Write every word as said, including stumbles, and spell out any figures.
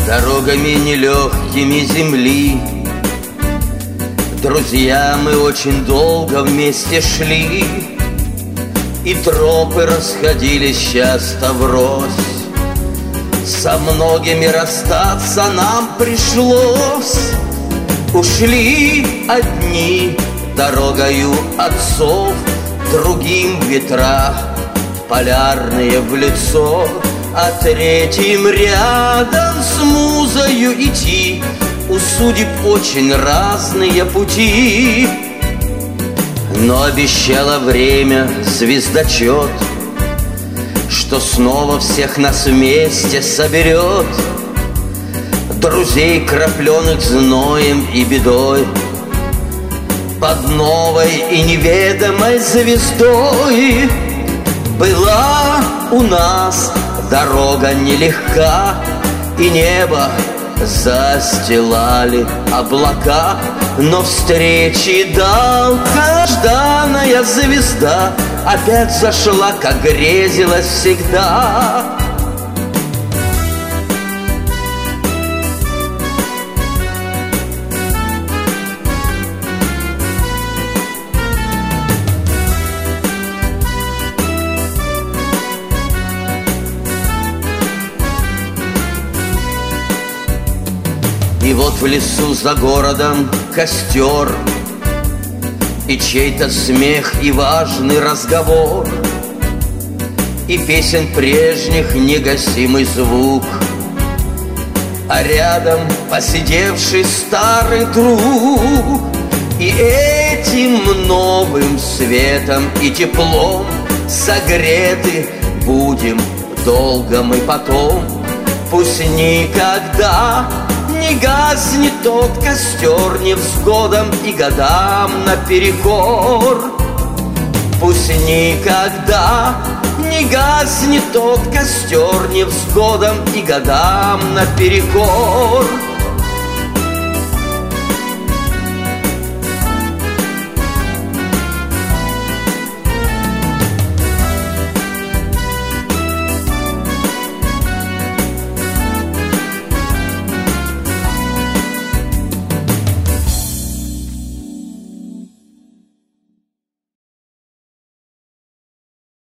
Дорогами нелегкими земли, друзья, мы очень долго вместе шли, и тропы расходились часто врозь. Со многими расстаться нам пришлось. Ушли одни дорогою отцов, другим ветра полярные в лицо, а третьим рядом с музою идти. У судеб очень разные пути, но обещало время звездочет, что снова всех нас вместе соберет. Друзей, крапленых зноем и бедой, под новой и неведомой звездой. Была у нас дорога нелегка, и небо застилали облака, но встречи долгожданная звезда опять зашла, как грезилось всегда. И вот в лесу за городом костер, и чей-то смех, и важный разговор, и песен прежних негасимый звук, а рядом посидевший старый друг. И этим новым светом и теплом согреты будем долго мы потом. Пусть никогда не гаснет тот костер невзгодам и годам наперекор. Пусть никогда не гаснет тот костер невзгодам и годам наперекор.